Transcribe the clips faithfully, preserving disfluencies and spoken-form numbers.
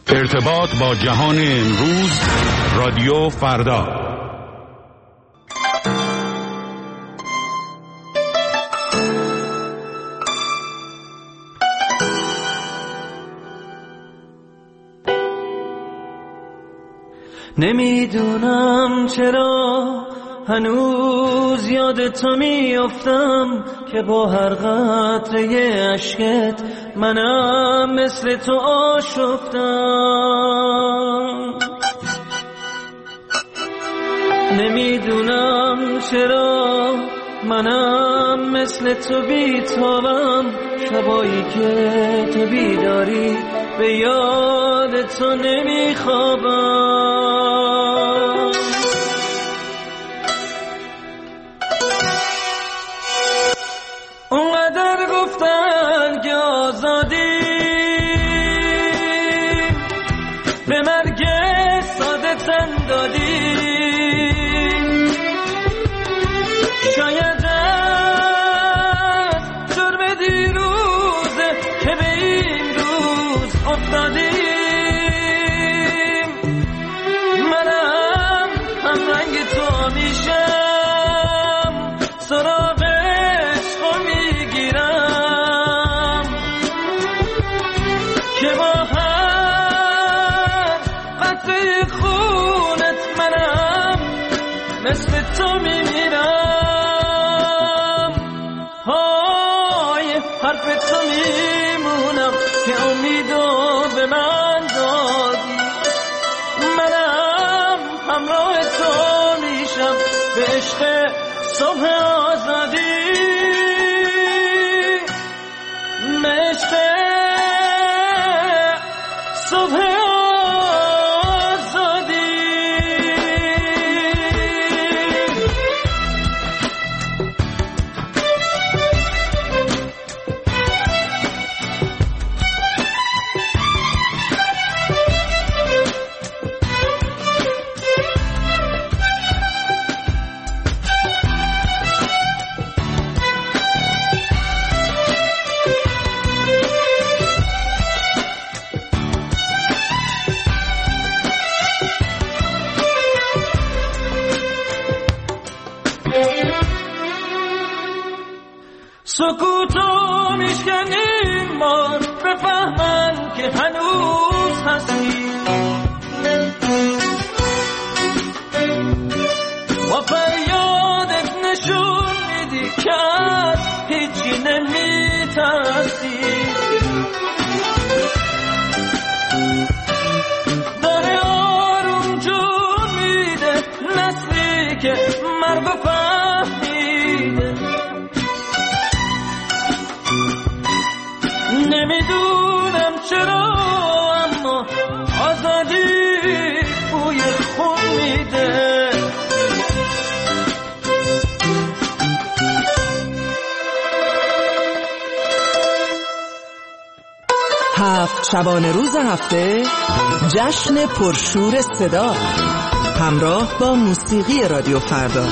ارتباط با جهان امروز، رادیو فردا. نمیدونم چرا هنوز یاد تو میافتم که با هر قطره اشکت منم مثل تو آشفتم. نمیدونم چرا منم مثل تو بیتابم، شبایی که تو بیداری به یاد تو نمیخوابم. اونقدر گفتن که آزادی به مرگ ساده تن دادی، شاید از جرم دیروزه که به این روز افتادیم. منم هم رنگ تو میشم، سراغ عشقو میگیرم که با هر قطره خونت منم مثل تو میمیرم. های حرف تو میمونم که امیدو به من دادی. منم همراه تو میشم به عشق صبح آزادی، به عشق صبح آزادی. سکوتو میشکنیم بار بفهمن که هنوز هستی، با فریادت نشون میدی که از هیچی نمیترسی. داره آروم جون میده نسلی که مرگو فهمیده. نمیدونم چرا اما آزادی بوی خون میده. هفت شبانه روز هفته جشن پرشور صدا همراه با موسیقی رادیو فردا.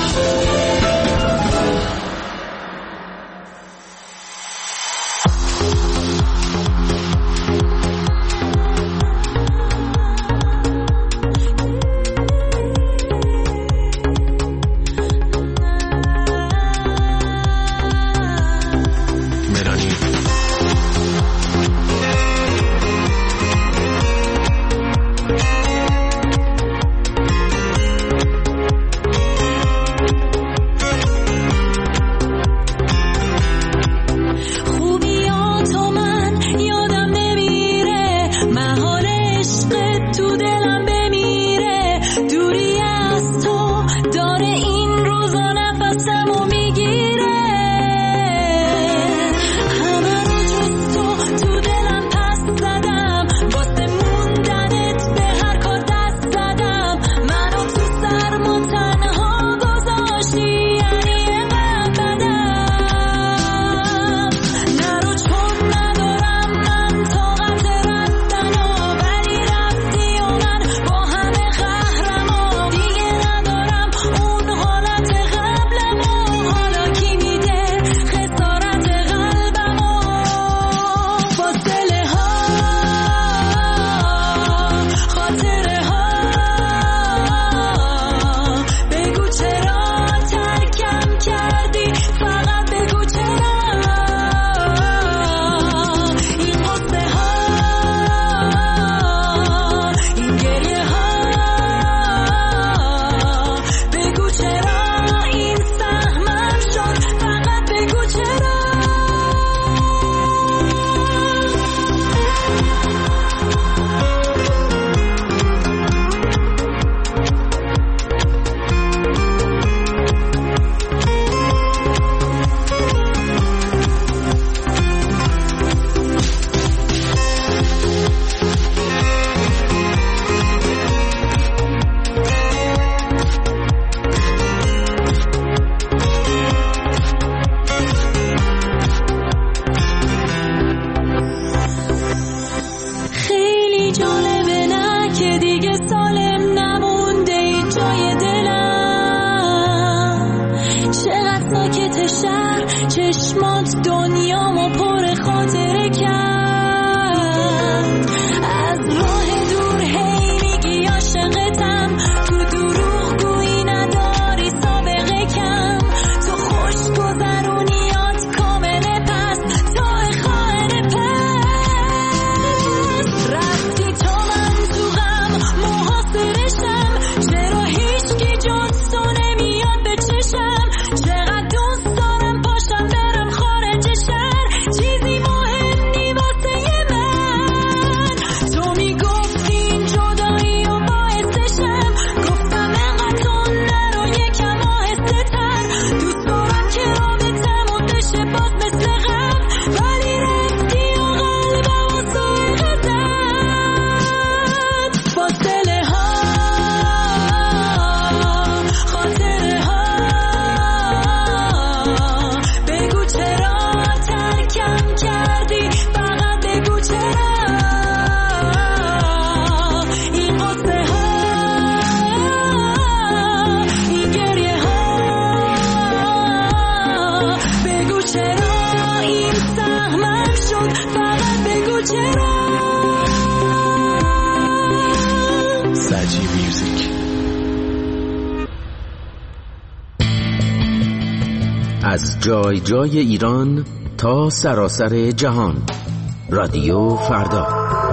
جای جای ایران تا سراسر جهان. رادیو فردا.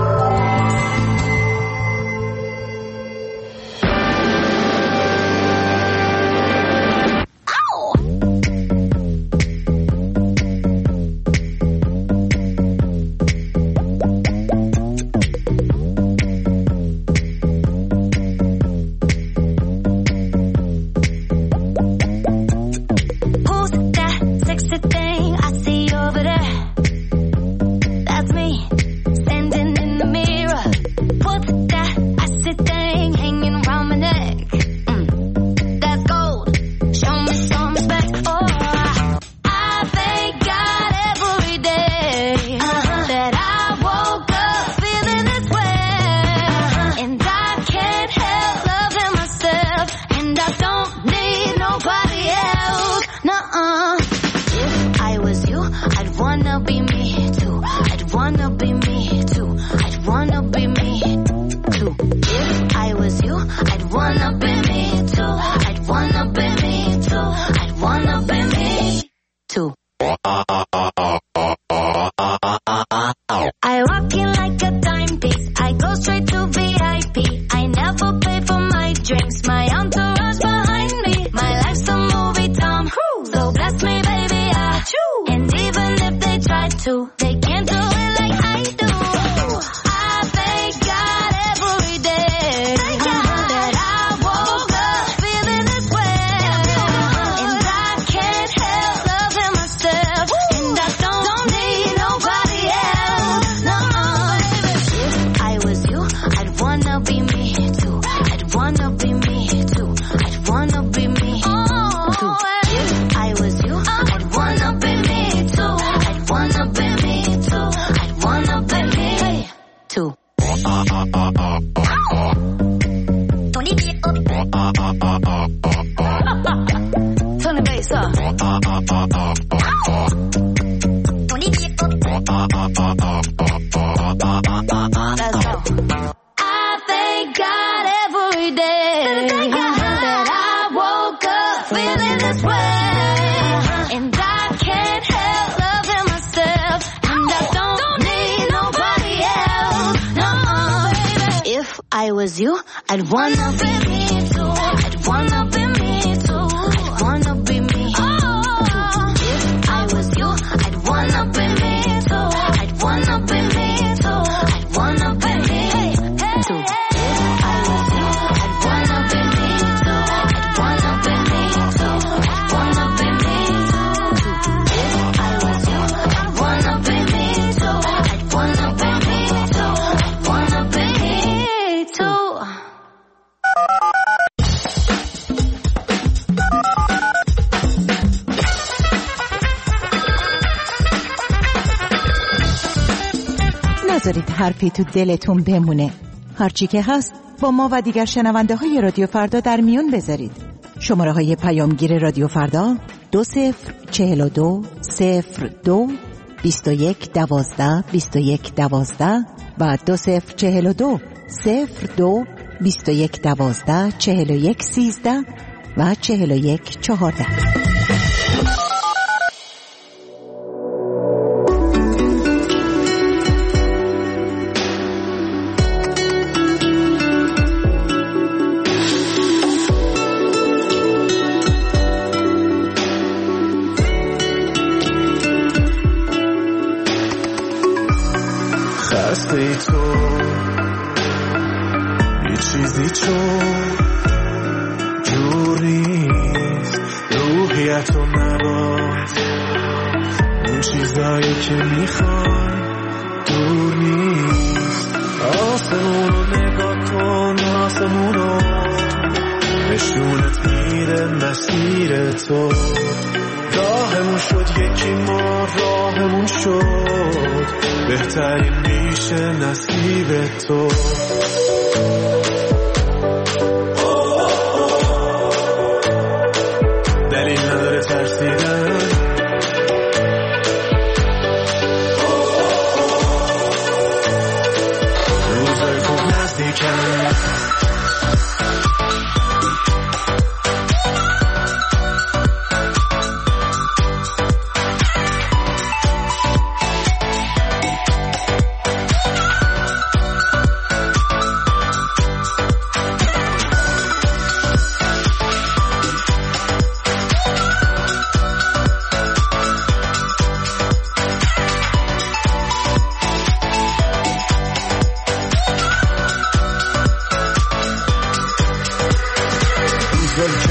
I was you, I'd wanna be me too. I'd wanna be me too. I'd wanna be me. Oh, if I was you, I'd wanna be me too. I'd wanna be me too. I'd wanna be me too. If I was you, I'd wanna be me too. I'd wanna be me too. I'd wanna be me too. If I was you, I'd wanna be me too. I'd wanna be me too. I'd wanna be me too. نذارید حرفی تو دلتون بمونه. هرچی که هست با ما و دیگر شنونده های رادیو فردا در میون بذارید. شماره های پیامگیر رادیو فردا دو صفر چهل و دو صفر دو بیست و یک دوازده بیست و یک دوازده و دو صفر چهل و دو صفر دو بیست و یک دوازده چهل و یک سیزده و چهل و یک چهارده. خسته تو یه چیزی چون جور نیست، روحیت و نباز اون چیزایی که میخوای دور نیست. آسمون رو نگاه کن، آسمون رو نشونت میده مسیر تو. راهمون شد یکی، ما راهمون شد بهترین میشه نصیب تو. دلیل نداره ترسیدن، روزای خوب نزدیکن.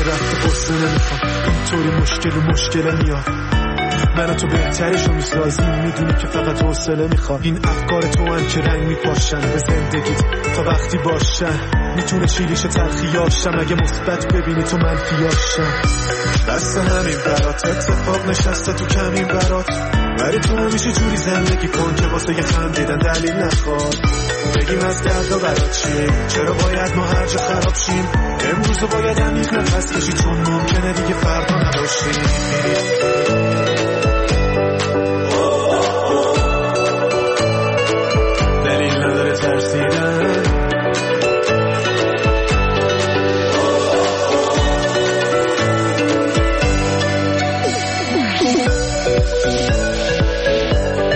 وقت قصه نمیخوام اینطوری مشکل و مشکل میاد من و تو بهترشو میسازیم میدونی که فقط حوصله میخواد این افکار تو هم که رنگ میپاشن به زندگیت تا وقتی باشن میتونه چیلیش تلخیاشم اگه مثبت ببینی تو منفیاشم دست همین برات اتفاق نشسته تو کمین برات ولی تو همیشه جوری زندگی کن که واسه یه خندیدن دلیل نخواد بگیم از دردا برات چیم چرا باید ما هر جا خراب شیم امروز باید عمیق نفس کشی چون ممکنه دیگه فردا نباشیم دلیل نداره ترسیدن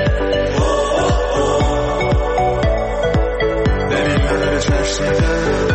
دلیل نداره ترسیدن